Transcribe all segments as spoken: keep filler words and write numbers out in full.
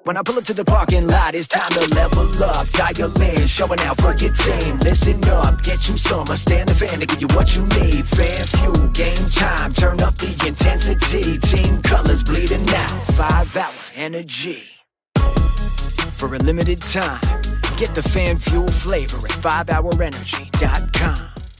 When I pull up to the parking lot, it's time to level up. Dial in, showing out for your team. Listen up, get you some. I stand the fan to give you what you need. Fan fuel, game time, turn up the intensity. Team colors bleeding out, five hour energy. For a limited time, get the fan fuel flavor at five hour energy dot com.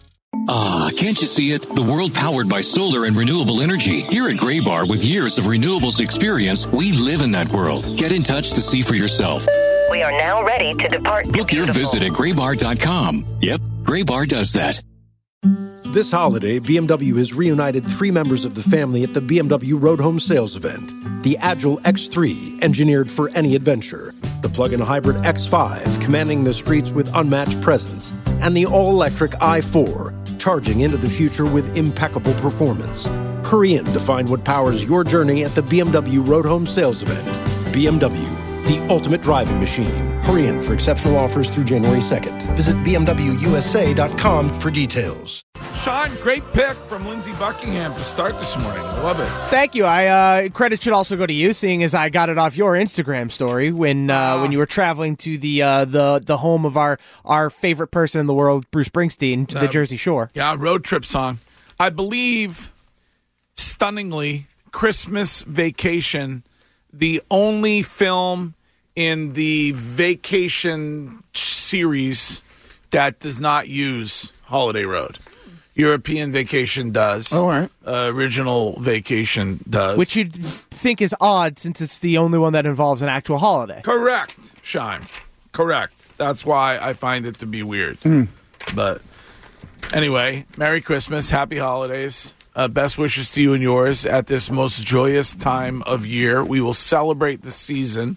Ah, can't you see it? The world powered by solar and renewable energy. Here at Graybar, with years of renewables experience, we live in that world. Get in touch to see for yourself. We are now ready to depart. Book your visit at graybar dot com. Yep, Graybar does that. This holiday, B M W has reunited three members of the family at the B M W Road Home Sales Event. The Agile X three, engineered for any adventure. The plug-in hybrid X five, commanding the streets with unmatched presence. And the all-electric i four, charging into the future with impeccable performance. Hurry in to find what powers your journey at the B M W Road Home Sales Event. B M W, the ultimate driving machine. Hurry in for exceptional offers through January second. Visit b m w u s a dot com for details. Sean, great pick from Lindsey Buckingham to start this morning. I love it. Thank you. I uh, credit should also go to you, seeing as I got it off your Instagram story when uh, uh, when you were traveling to the uh, the the home of our our favorite person in the world, Bruce Springsteen, to uh, the Jersey Shore. Yeah, road trip song. I believe, stunningly, Christmas Vacation, the only film in the Vacation series that does not use Holiday Road. European Vacation does. All right. Uh, original Vacation does. Which you'd think is odd since it's the only one that involves an actual holiday. Correct, Shime. Correct. That's why I find it to be weird. Mm. But anyway, Merry Christmas. Happy holidays. Uh, best wishes to you and yours at this most joyous time of year. We will celebrate the season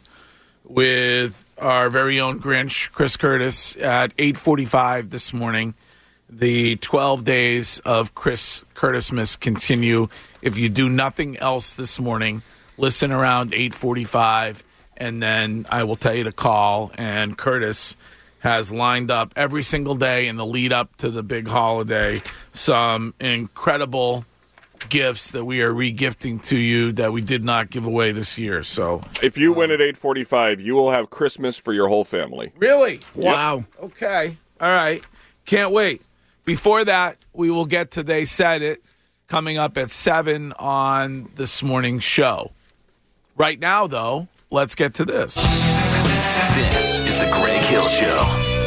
with our very own Grinch, Chris Curtis, at eight forty-five this morning. The twelve days of Chris Curtismas continue. If you do nothing else this morning, listen around eight forty-five, and then I will tell you to call. And Curtis has lined up every single day in the lead up to the big holiday some incredible gifts that we are re-gifting to you that we did not give away this year. So, if you um, win at eight forty-five, you will have Christmas for your whole family. Really? Wow. Yep. Okay. All right. Can't wait. Before that, we will get to They Said It coming up at seven on this morning's show. Right now, though, let's get to this. This is the Greg Hill Show.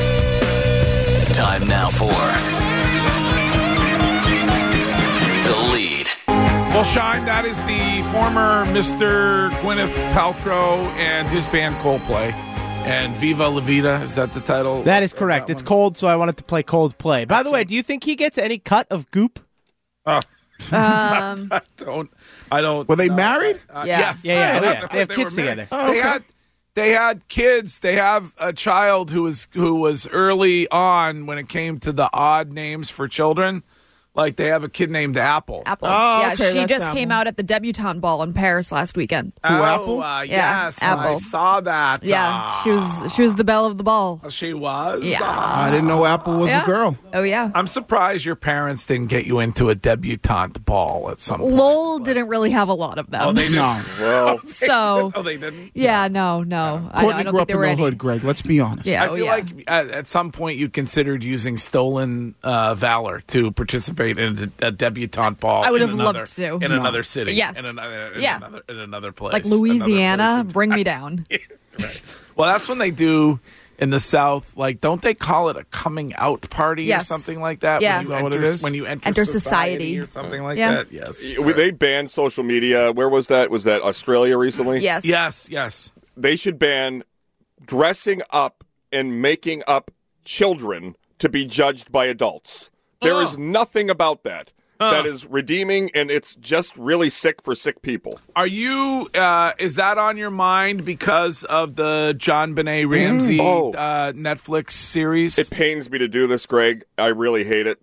Time now for The Lead. Well, Shine, that is the former Mister Gwyneth Paltrow and his band Coldplay. And Viva La Vida, is that the title? That is correct. That it's cold, so I wanted to play Coldplay. By the way, do you think he gets any cut of Goop? Uh, um, I don't. I don't. Were they married? Uh, yeah. Yes. Yeah, yeah, I yeah. know They have they kids were married. together. Oh, okay. They had. They had kids. They have a child who was who was early on when it came to the odd names for children. Like, they have a kid named Apple. Apple. Oh, yeah, okay, she that's just Apple. came out at the debutante ball in Paris last weekend. Who, oh, Apple? Uh, Yeah, yes, Apple. I saw that. Yeah, Uh, she was she was the belle of the ball. She was? Yeah. Uh, I didn't know Apple was Yeah. a girl. Oh, yeah. I'm surprised your parents didn't get you into a debutante ball at some point. Lowell didn't really have a lot of them. Oh, they didn't? No. Well, So, Oh, they didn't? yeah, no, no. I, Courtney I don't grew think up there in were the any. hood, Greg. Let's be honest. Yeah. I Oh, feel yeah. like at, at some point you considered using stolen uh, valor to participate in a, a debutante ball. I would in have another, loved to. in No. another city. Yes. In another, in Yeah. another, in another place. Like Another Louisiana, place. bring me down. Right. Well, that's when they do in the South. Like, don't they call it a coming out party Yes. or something like that? Yeah. When Is you that what enter, it is? When you enter, Enter society, society. or something like Yeah. that. Yes. they banned social media. Where was that? Was that Australia recently? Yes. Yes. Yes. They should ban dressing up and making up children to be judged by adults. There Oh. is nothing about that Huh. that is redeeming, and it's just really sick for sick people. Are you? Uh, is that on your mind because of the John Benet Ramsey Oh. uh, Netflix series? It pains me to do this, Greg. I really hate it.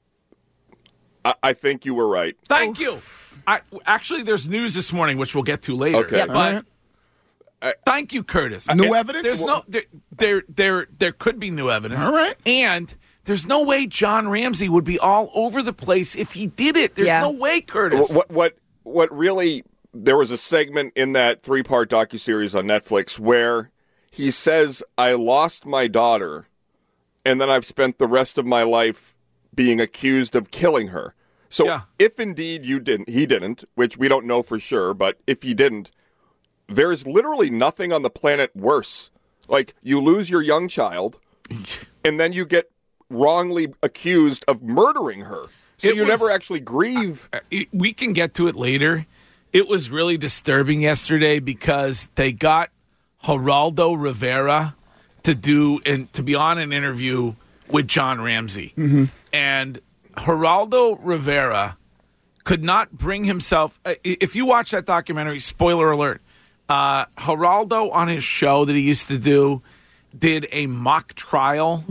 I, I think you were right. Thank you. I, actually, there's news this morning, which we'll get to later. Okay. Yep. But I- thank you, Curtis. New It- evidence? There's no there, there. There there could be new evidence. All right. And there's no way John Ramsey would be all over the place if he did it. There's Yeah. no way, Curtis. What what what really there was a segment in that three-part docuseries on Netflix where he says, I lost my daughter, and then I've spent the rest of my life being accused of killing her. So Yeah. if indeed you didn't, he didn't, which we don't know for sure, but if he didn't, there's literally nothing on the planet worse. Like, you lose your young child, and then you get wrongly accused of murdering her. So It you was- never actually grieve. It- we can get to it later. It was really disturbing yesterday because they got Geraldo Rivera to do and to be on an interview with John Ramsey. Mm-hmm. And Geraldo Rivera could not bring himself. uh, If you watch that documentary, spoiler alert, uh, Geraldo on his show that he used to do did a mock trial,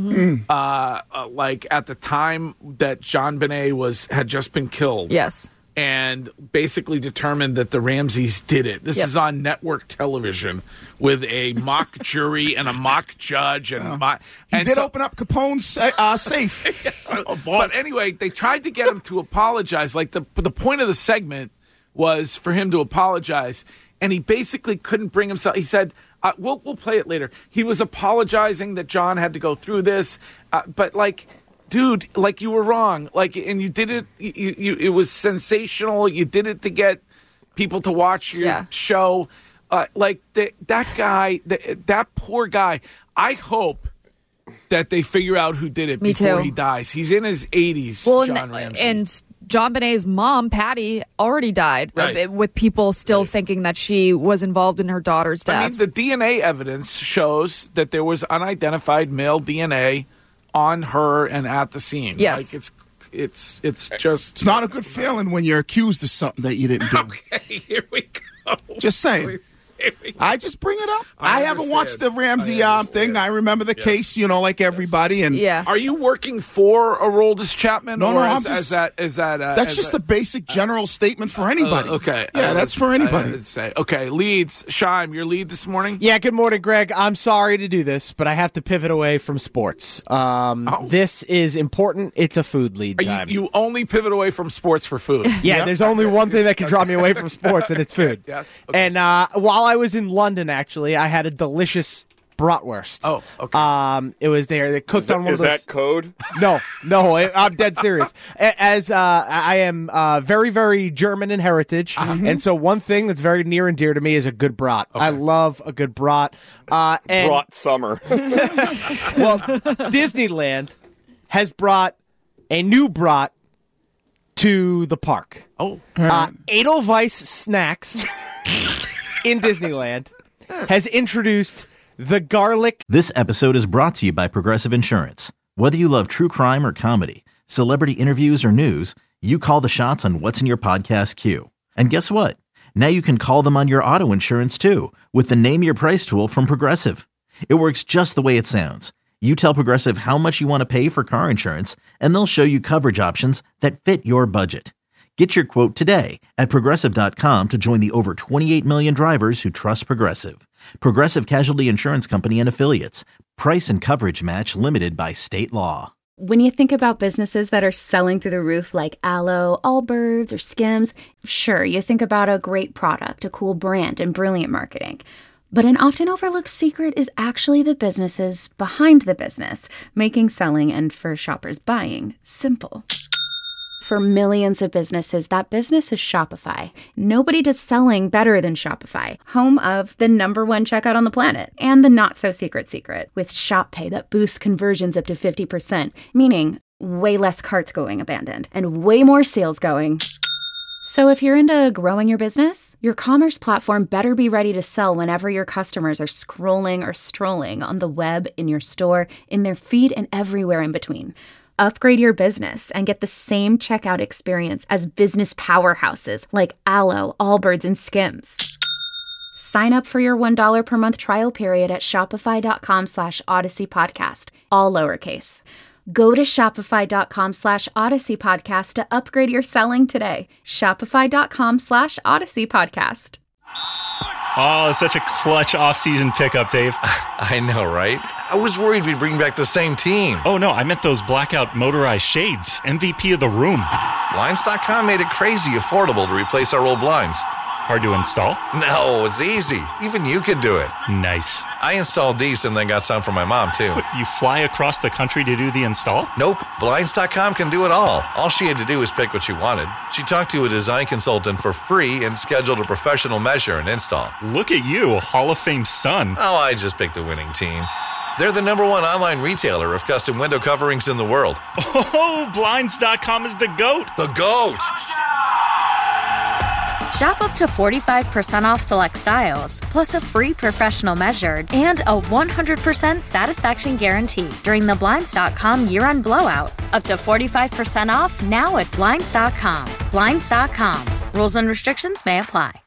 uh, uh, like at the time that John Benet was had just been killed. Yes. And basically determined that the Ramseys did it. This Yep. is on network television with a mock jury and a mock judge and mock. He and did so- open up Capone's sa- uh, safe. so- but anyway, they tried to get him to apologize. Like the the point of the segment was for him to apologize, and he basically couldn't bring himself. He said, uh, "We'll we'll play it later." He was apologizing that John had to go through this, uh, but like. Dude, like you were wrong. Like, and you did it. You, you, it was sensational. You did it to get people to watch your Yeah. show. Uh, like the, that guy, the, that poor guy. I hope that they figure out who did it Me before too. he dies. He's in his eighties. Well, John and, Ramsey. and John Benet's mom, Patty, already died, uh, Right. with people still thinking that she was involved in her daughter's death. I mean, the D N A evidence shows that there was unidentified male D N A on her and at the scene. Yes. Like it's it's it's just It's not a good feeling when you're accused of something that you didn't do. Okay, here we go. Just saying. Here we go. I just bring it up. I I, haven't watched the understand. Ramsey I um, understand. thing. I remember the Yes. case, you know, like everybody. And yeah. Are you working for Aroldis Chapman? No, or no, as, I'm as just- that is that uh, that's as just a, a basic general statement for anybody. Uh, okay. Yeah, Uh, that's for anybody. I, I'd say. Okay, leads. Shime, your lead this morning? Yeah, good morning, Greg. I'm sorry to do this, but I have to pivot away from sports. Um, Oh. This is important. It's a food lead Are time. you, you only pivot away from sports for food. Yeah, Yep. there's only one thing that can draw me away from sports, and it's food. Yes, okay. And uh, while I was in London, actually, I had a delicious bratwurst. Oh, okay. Um, it was there. They cooked Is, that, on one is of those. that code? No, no, I, I'm dead serious. A- As uh, I am uh, very, very German in heritage, and so one thing that's very near and dear to me is a good brat. I love a good brat. Uh, and Brought summer. well, Disneyland has brought a new brat to the park. oh, Uh, Edelweiss Snacks in Disneyland has introduced the garlic. This episode is brought to you by Progressive Insurance. Whether you love true crime or comedy, celebrity interviews or news, you call the shots on what's in your podcast queue. And guess what? Now you can call them on your auto insurance too with the Name Your Price tool from Progressive. It works just the way it sounds. You tell Progressive how much you want to pay for car insurance, and they'll show you coverage options that fit your budget. Get your quote today at Progressive dot com to join the over twenty-eight million drivers who trust Progressive. Progressive Casualty Insurance Company and Affiliates. Price and coverage match limited by state law. When you think about businesses that are selling through the roof like Aloe, Allbirds, or Skims, sure, you think about a great product, a cool brand, and brilliant marketing. But an often overlooked secret is actually the businesses behind the business, making selling and for shoppers buying simple. For millions of businesses, that business is Shopify. Nobody does selling better than Shopify, home of the number one checkout on the planet and the not-so-secret secret with Shop Pay that boosts conversions up to fifty percent, meaning way less carts going abandoned and way more sales going. So if you're into growing your business, your commerce platform better be ready to sell whenever your customers are scrolling or strolling on the web, in your store, in their feed, and everywhere in between. Upgrade your business and get the same checkout experience as business powerhouses like Aloe, Allbirds, and Skims. Sign up for your one dollar per month trial period at shopify.com slash Odyssey Podcast, all lowercase. Go to shopify.com slash Odyssey Podcast to upgrade your selling today. Shopify.com slash Odyssey Podcast. Oh, it's such a clutch off-season pickup, Dave. I know, right? I was worried we'd bring back the same team. Oh, no, I meant those blackout motorized shades. M V P of the room. Blinds dot com made it crazy affordable to replace our old blinds. Hard to install? No, it's easy. Even you could do it. Nice. I installed these and then got some for my mom, too. You fly across the country to do the install? Nope. Blinds dot com can do it all. All she had to do was pick what she wanted. She talked to a design consultant for free and scheduled a professional measure and install. Look at you, Hall of Fame son. Oh, I just picked the winning team. They're the number one online retailer of custom window coverings in the world. Oh, Blinds dot com is the GOAT. The GOAT! Shop up to forty-five percent off select styles, plus a free professional measured and a one hundred percent satisfaction guarantee during the Blinds dot com year-end blowout. Up to forty-five percent off now at Blinds dot com. Blinds dot com. Rules and restrictions may apply.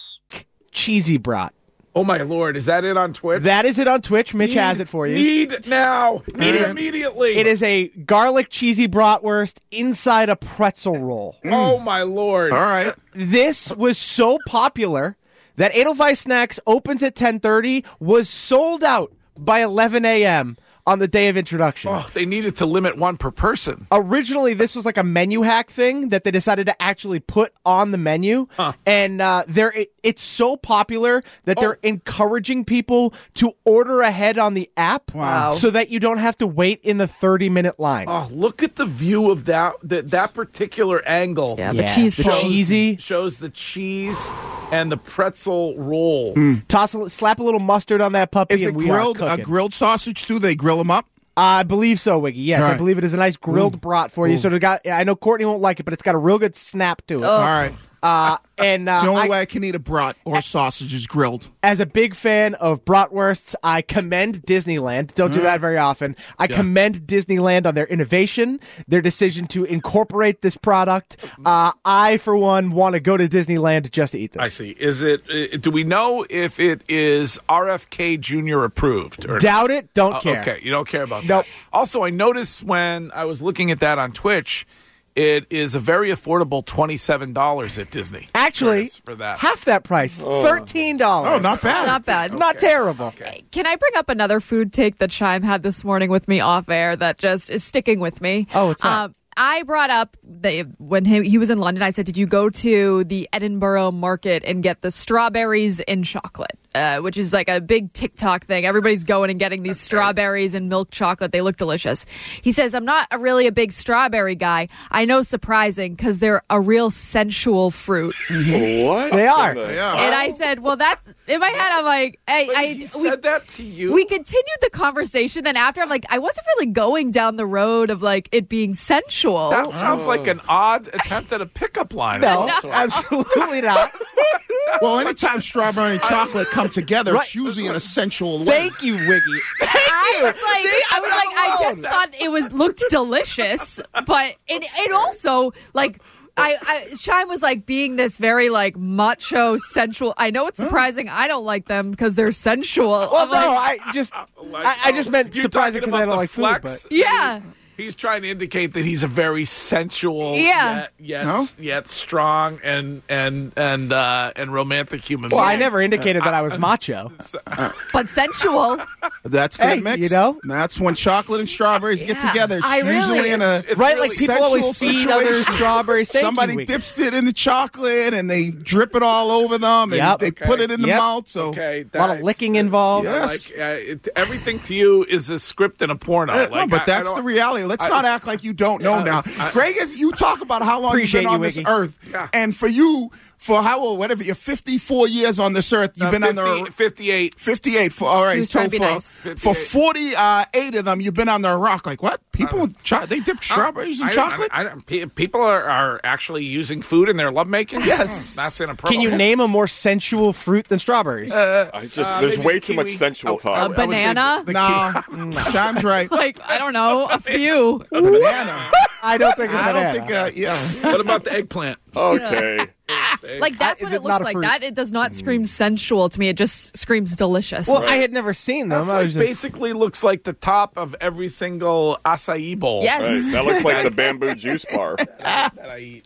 Cheesy brat. Oh, my Lord. Is that it on Twitch? That is it on Twitch. Mitch need, has it for you. Need now. Need it it is, immediately. It is a garlic cheesy bratwurst inside a pretzel roll. Mm. Oh, my Lord. All right. This was so popular that Edelweiss Snacks opens at ten thirty, was sold out by eleven a.m. on the day of introduction. Oh, they needed to limit one per person. Originally, this was like a menu hack thing that they decided to actually put on the menu. Huh. And uh, they're, it, it's so popular that Oh. they're encouraging people to order ahead on the app Wow. so that you don't have to wait in the thirty-minute line. Oh, look at the view of that that, that particular angle. Yeah, the cheese the balls. cheesy. Shows the cheese and the pretzel roll. Toss a, slap a little mustard on that puppy, Is and it we grilled? are A cooking. grilled sausage too? They grill them up. I believe so, Wiggy. Yes, All I right. believe it is a nice grilled brat for you. Ooh. So it got. I know Courtney won't like it, but it's got a real good snap to it. All right. Uh, and uh, It's the only I- way I can eat a brat or sausage is grilled. as a big fan of bratwursts, I commend Disneyland. Don't do that very often. I Yeah. commend Disneyland on their innovation, their decision to incorporate this product. Uh, I, for one, want to go to Disneyland just to eat this. I see. Is it? uh, Do we know if it is R F K Junior approved? Or Doubt it. Don't Oh, care. Okay, you don't care about Nope. that. Also, I noticed when I was looking at that on Twitch, it is a very affordable twenty-seven dollars at Disney. Actually, for that. half that price, thirteen dollars. Oh, not bad. Not bad. Not terrible. Can I bring up another food take that Chime had this morning with me off air that just is sticking with me? Oh, what's that? Um, I brought up the, when he, he was in London, I said, did you go to the Edinburgh market and get the strawberries in chocolate, uh, which is like a big TikTok thing. Everybody's going and getting these strawberries and milk chocolate. They look delicious. He says, I'm not a really a big strawberry guy. I know, surprising, because they're a real sensual fruit. What? They are. Yeah. And I said, well, that's, in my head, I'm like, I, Wait, I he we, said that to you? we continued the conversation. Then after, I'm like, I wasn't really going down the road of like it being sensual. That sounds like an odd attempt at a pickup line. No, of some sort. absolutely not. Well, anytime strawberry and chocolate come together, it's Right. usually in a sensual way. Thank you, Wiggy. I was like, See, I I'm was not like, I alone. just thought it was looked delicious, but it it also like. I, I Shine was like being this very like macho sensual. I know it's surprising. I don't like them because they're sensual. Well, I'm no, like, I just, Like, I, I just meant You're surprising talking because I about don't the like food. flex? But yeah. He's trying to indicate that he's a very sensual, Yeah. yet yet, No? yet strong and and and uh, and romantic human well, being. I never indicated that I was macho. But sensual. That's the Hey, mix. you know? That's when chocolate and strawberries get Yeah. together. It's I really- usually in a It's Right, really like people sexual always feed others situation. strawberries. Thank Somebody you, Wiggy. dips it in the chocolate and they drip it all over them and Yep. they Okay. put it in the Yep. mouth. So okay. A lot of that- licking involved. Yes. Like, uh, it, everything to you is a script in a porno. Uh, Like, no, but I- I that's don't- the reality. Let's I- not act like you don't know Yeah, now. I- Greg, is you talk about how long Appreciate you've been you, on this Wiggy. earth, Yeah. and for you, for how old, whatever, you're fifty-four years on this earth. You've Uh, been on fifty, the fifty-eight. fifty-eight. For all right, He was so trying to be for nice. for forty-eight of them, you've been on the rock. Like what? People cho- they dip strawberries in I- I- chocolate. I, don't- pe- people are, are actually using food in their lovemaking. Yes. that's inappropriate. Can you name a more sensual fruit than strawberries? I just Uh, there's maybe way the too much kiwi. sensual I- talk. A I would say banana? the- the no, Sean's right. Like, I don't know, a few. A banana. I don't think it's I don't banana. think. Uh, yeah. What about the eggplant? Okay. Like, that's I- what it's it not looks a like. fruit. That it does not scream sensual to me. It just screams delicious. Well, I had never seen them. That's I like was just, basically looks like the top of every single acai bowl. Yes. Right. That looks like the bamboo juice bar. that I eat.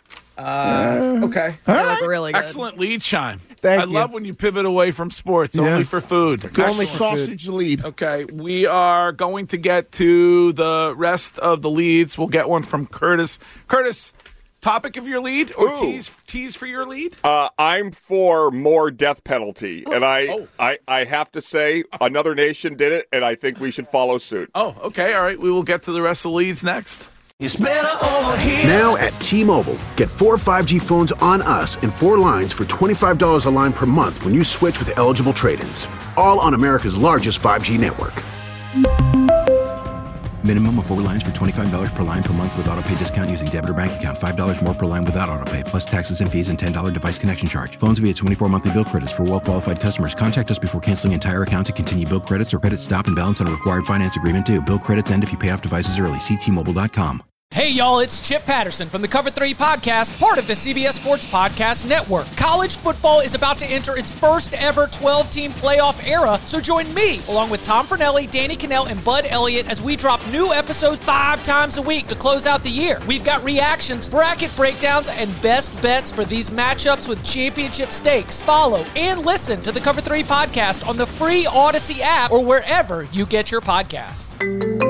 Uh, okay. They look really good. Excellent lead chime. Thank I you. love when you pivot away from sports, only Yes. for food. Only Excellent. sausage lead. Okay, we are going to get to the rest of the leads. We'll get one from Curtis. Curtis, topic of your lead or Ooh. tease tease for your lead? Uh, I'm for more death penalty, and I, Oh. I, I have to say, another nation did it, and I think we should follow suit. Oh, okay. All right. We will get to the rest of the leads next. It's better over here. Now at T-Mobile, get four five G phones on us and four lines for twenty-five dollars a line per month when you switch with eligible trade-ins. All on America's largest five G network. Minimum of four lines for twenty-five dollars per line per month with autopay discount using debit or bank account. five dollars more per line without autopay, plus taxes and fees and ten dollars device connection charge. Phones via twenty-four monthly bill credits for well-qualified customers. Contact us before canceling entire account to continue bill credits or credit stop and balance on a required finance agreement due. Bill credits end if you pay off devices early. See T Mobile dot com. Hey, y'all, it's Chip Patterson from the Cover three Podcast, part of the C B S Sports Podcast Network. College football is about to enter its first ever twelve-team playoff era, so join me, along with Tom Fornelli, Danny Cannell, and Bud Elliott, as we drop new episodes five times a week to close out the year. We've got reactions, bracket breakdowns, and best bets for these matchups with championship stakes. Follow and listen to the Cover three Podcast on the free Odyssey app or wherever you get your podcasts.